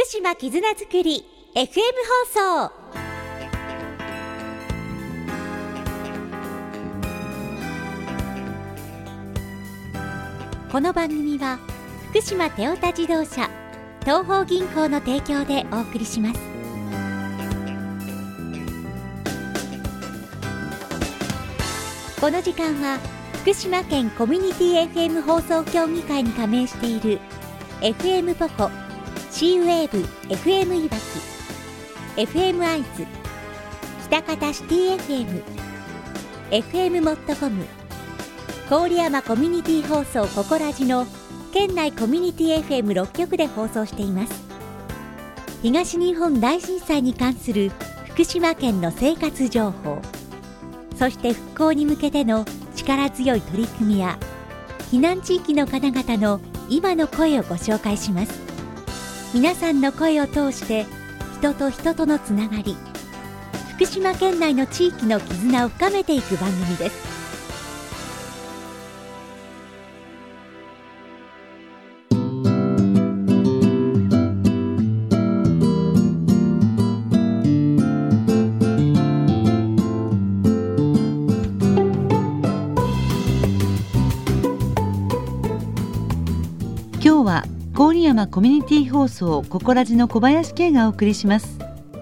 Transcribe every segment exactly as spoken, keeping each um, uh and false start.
島絆づくり エフエム 放送。この番組は福島テオタ自動車東邦銀行の提供でお送りします。この時間は福島県コミュニティ エフエム 放送協議会に加盟している エフエム ポコ、シーウェーブ エフエム いわき、エフエム アイズ、北方シティ エフエム、エフエム モットコム、郡山コミュニティ放送ココラジの県内コミュニティ エフエムろっ 局で放送しています。東日本大震災に関する福島県の生活情報、そして復興に向けての力強い取り組みや避難地域の方々の今の声をご紹介します。皆さんの声を通して人と人とのつながり、福島県内の地域の絆を深めていく番組です。 今日は郡山コミュニティ放送ココラジの小林圭がお送りします。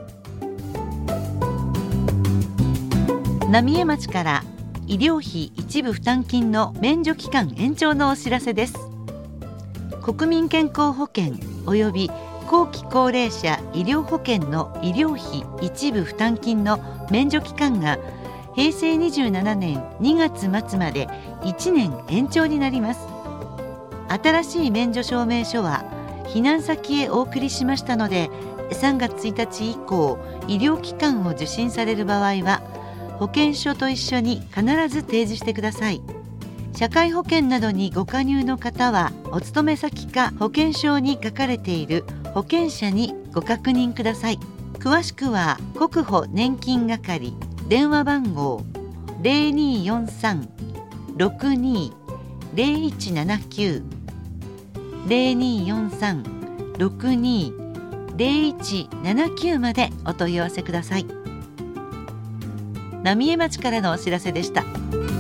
浪江町から医療費一部負担金の免除期間延長のお知らせです。国民健康保険及び後期高齢者医療保険の医療費一部負担金の免除期間がへいせいにじゅうななねんにがつまつまでいちねん延長になります。新しい免除証明書は避難先へお送りしましたので、さんがつついたち以降医療機関を受診される場合は保険証と一緒に必ず提示してください。社会保険などにご加入の方はお勤め先か保険証に書かれている保険者にご確認ください。詳しくは国保年金係電話番号 ゼロにーよんさん ろくにー ゼロいちななきゅう ゼロにーよんさん ろくにー ゼロいちななきゅう までお問い合わせください。浪江町からのお知らせでした。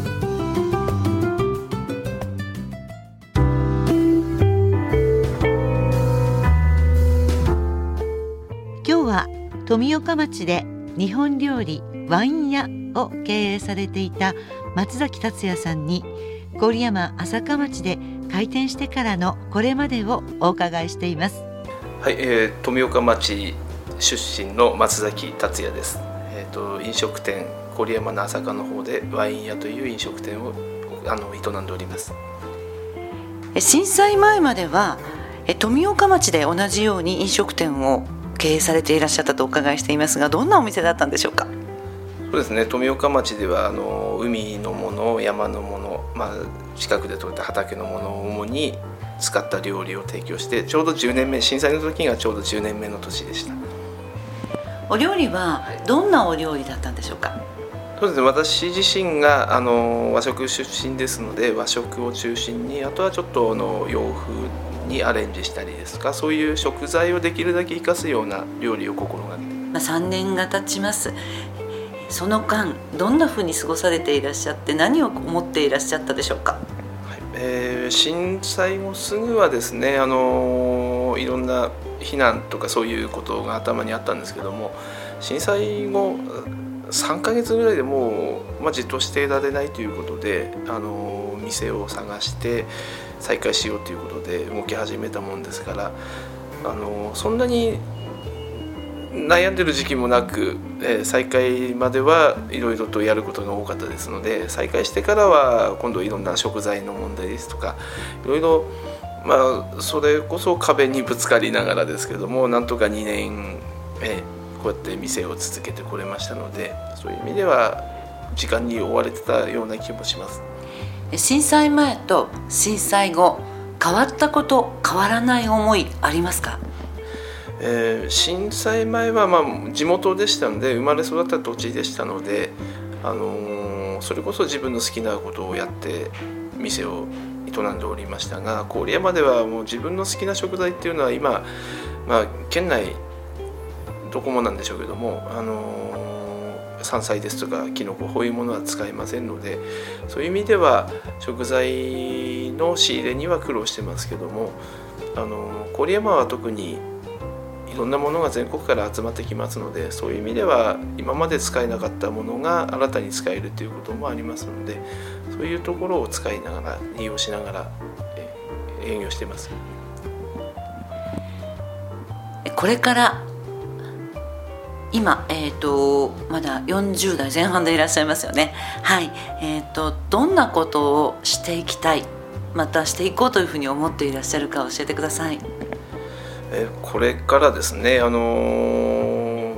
今日は富岡町で日本料理ワイン屋を経営されていた松崎達也さんに郡山朝霞町で開店してからのこれまでをお伺いしています。 はい、えー、富岡町出身の松崎達也です。えーと、飲食店郡山の朝霞の方でワイン屋という飲食店をあの営んでおります。 震災前までは富岡町で同じように飲食店を経営されていらっしゃったとお伺いしていますが、どんなお店だったんでしょうか？ そうですね、富岡町ではあの海のもの、山のもの、まあ、近くで採れた畑のものを主に使った料理を提供して、ちょうどじゅうねんめ、震災の時がちょうどじゅうねんめの年でした。 お料理はどんなお料理だったんでしょうか？ そうですね、私自身があの和食出身ですので、和食を中心に、あとはちょっとあの洋風にアレンジしたりですとか、そういう食材をできるだけ活かすような料理を心がけて、 まあ、さんねんが経ちます。その間どんなふうに過ごされていらっしゃって、何を思っていらっしゃったでしょうか？ はい、えー、震災後すぐはですね、あのー、いろんな避難とかそういうことが頭にあったんですけども、震災後さんかげつぐらいでもう、まあ、じっとしていられないということで、あのー、店を探して再開しようということで動き始めたもんですから、あのー、そんなに悩んでる時期もなく、えー、再開まではいろいろとやることが多かったですので、再開してからは今度いろんな食材の問題ですとか、いろいろ、まあ、それこそ壁にぶつかりながらですけども、なんとかにねん、えー、こうやって店を続けてこれましたので、そういう意味では時間に追われてたような気もします。 震災前と震災後、変わったこと、変わらない思いありますか？ えー、震災前はまあ地元でしたので、生まれ育った土地でしたので、あのー、それこそ自分の好きなことをやって店を営んでおりましたが、郡山ではもう自分の好きな食材っていうのは今まあ、県内どこもなんでしょうけども、あのー、山菜ですとかきのこ、こういうものは使えませんので、そういう意味では食材の仕入れには苦労してますけども、あのー、郡山は特にいろんなものが全国から集まってきますので、そういう意味では今まで使えなかったものが新たに使えるということもありますので、そういうところを使いながら利用しながら営業しています。 これから今、えーと、まだよんじゅう代前半でいらっしゃいますよね。はい、えーと、どんなことをしていきたい、またしていこうというふうに思っていらっしゃるか教えてください。 えこれからですね、あのー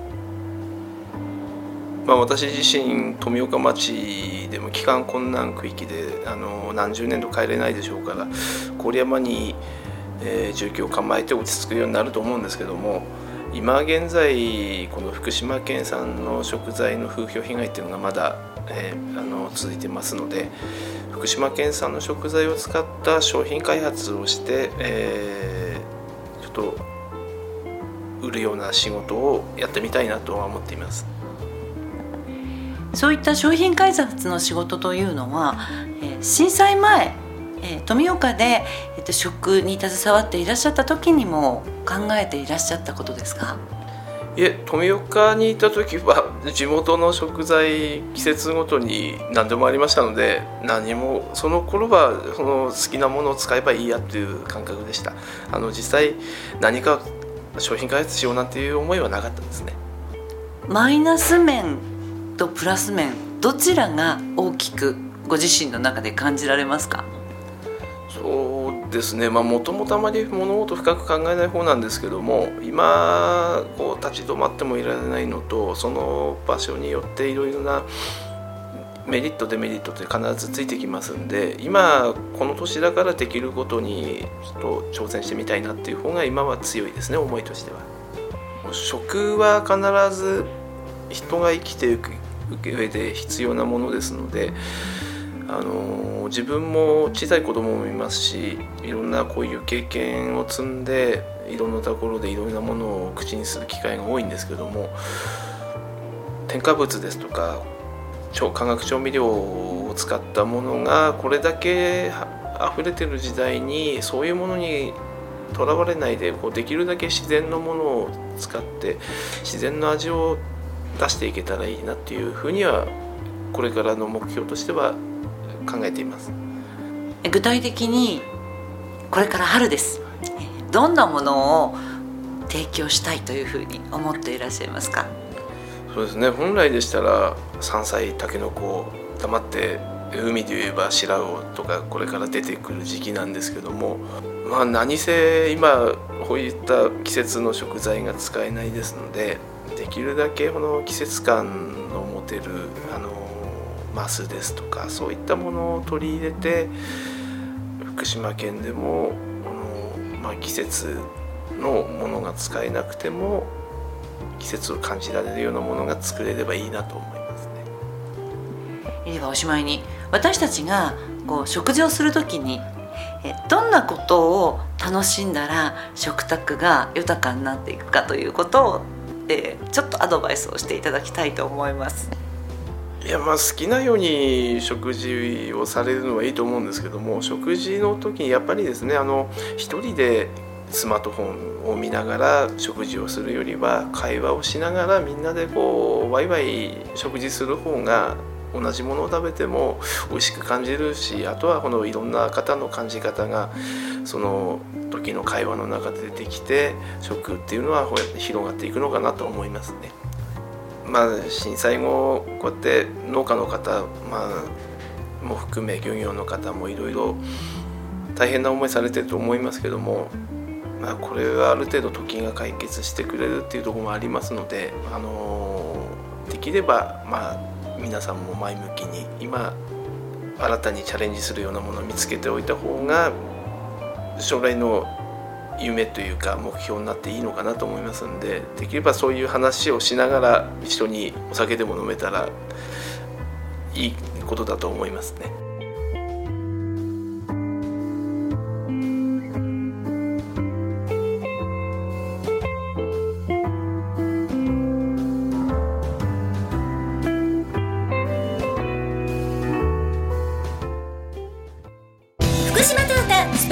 まあ、私自身富岡町でも帰還困難区域で、あのー、何十年と帰れないでしょうから、郡山に、えー、住居を構えて落ち着くようになると思うんですけども、今現在この福島県産の食材の風評被害っていうのがまだ、えー、あの続いてますので、福島県産の食材を使った商品開発をして、えーちょっと売るような仕事をやってみたいなとは思っています。 そういった商品開発の仕事というのは、えー、震災前、えー、富岡で、えー、と食に携わっていらっしゃった時にも考えていらっしゃったことですか？ いえ、富岡にいた時は地元の食材季節ごとに何でもありましたので、何もその頃はその好きなものを使えばいいやという感覚でした。あの実際何か商品開発しようなんていう思いはなかったんですね。 マイナス面とプラス面、どちらが大きくご自身の中で感じられますか？ そうですね、まあもともとあまり物事深く考えない方なんですけども、今こう立ち止まってもいられないのと、その場所によっていろいろなメリットデメリットって必ずついてきますんで、今この年だからできることにちょっと挑戦してみたいなっていう方が今は強いですね、思いとしては。食は必ず人が生きていく上で必要なものですので、あの自分も小さい子供もいますし、いろんなこういう経験を積んでいろんなところでいろんなものを口にする機会が多いんですけども、添加物ですとか化学調味料を使ったものがこれだけ溢れてる時代に、そういうものにとらわれないでこうできるだけ自然のものを使って自然の味を出していけたらいいなっていうふうにはこれからの目標としては考えています。 具体的にこれから春です。どんなものを提供したいというふうに思っていらっしゃいますか？ そうですね、本来でしたら山菜、たけのこ、黙って海で言えば白魚とかこれから出てくる時期なんですけども、まあ何せ今こういった季節の食材が使えないですので、できるだけこの季節感の持てるあのマスですとかそういったものを取り入れて、福島県でもあの、まあ、季節のものが使えなくても季節を感じられるようなものが作れればいいなと思いますね。 ではおしまいに、私たちがこう食事をするときにえどんなことを楽しんだら食卓が豊かになっていくかということを、えちょっとアドバイスをしていただきたいと思います。 いやまあ好きなように食事をされるのはいいと思うんですけども、食事の時にやっぱりですね、あの一人でスマートフォンを見ながら食事をするよりは会話をしながらみんなでこうワイワイ食事する方が同じものを食べても美味しく感じるし、あとはこのいろんな方の感じ方がその時の会話の中で出てきて、食っていうのはこうやって広がっていくのかなと思いますね。まあ、震災後こうやって農家の方、まあ、も含め漁業の方もいろいろ大変な思いされてると思いますけども、まあ、これはある程度時が解決してくれるっていうところもありますので、あのできれば、まあ、皆さんも前向きに今新たにチャレンジするようなものを見つけておいた方が将来の夢というか目標になっていいのかなと思いますので、できればそういう話をしながら一緒にお酒でも飲めたらいいことだと思いますね。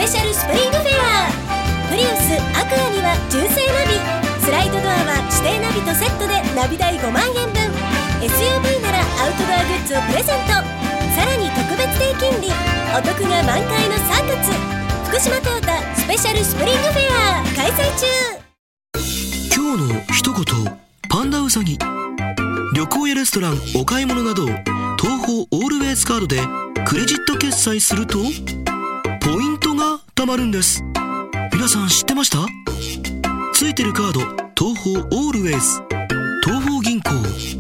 ペシャルスプリングフェア。プリウスアクアには純正ナビ、スライドドアは指定ナビとセットでナビ代ごまんえんぶん、 エスユーブイ ならアウトドアグッズをプレゼント。さらに特別定金利、お得が満開のさんがつ、福島トヨタスペシャルスプリングフェア開催中。 今日の一言、パンダウサギ。旅行やレストラン、お買い物など東宝オールウェイズカードでクレジット決済するとポイントが貯まるんです。皆さん知ってました？ついてるカード、東宝オールウェイズ、東宝銀行。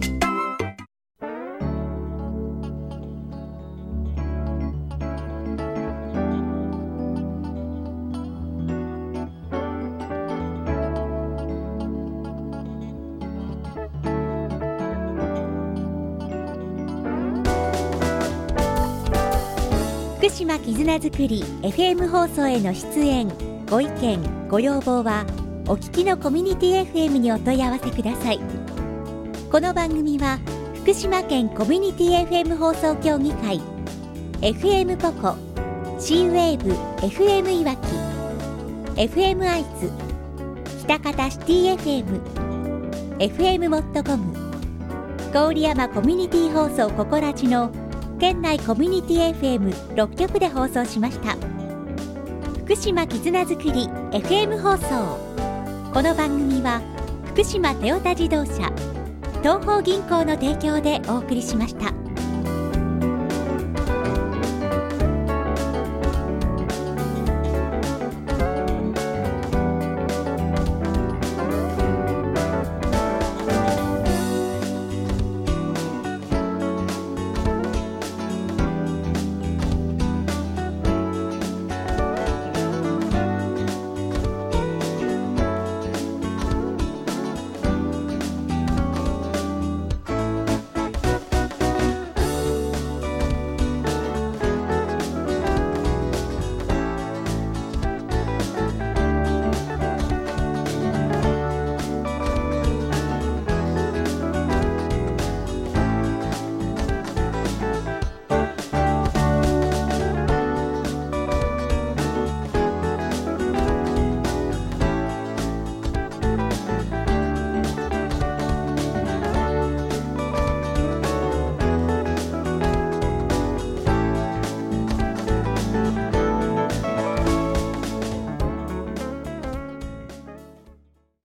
福島絆づくり エフエム 放送への出演、ご意見ご要望はお聞きのコミュニティ エフエム にお問い合わせください。この番組は福島県コミュニティ エフエム 放送協議会、 エフエム ポコ、 C ウェーブ エフエム いわき、 エフエム 愛知、北方シティ エフエム、 エフエム モットコム、郡山コミュニティ放送ココラジの県内コミュニティ エフエムろっきょくで放送しました。福島絆づくり エフエム 放送。この番組は福島トヨタ自動車、東邦銀行の提供でお送りしました。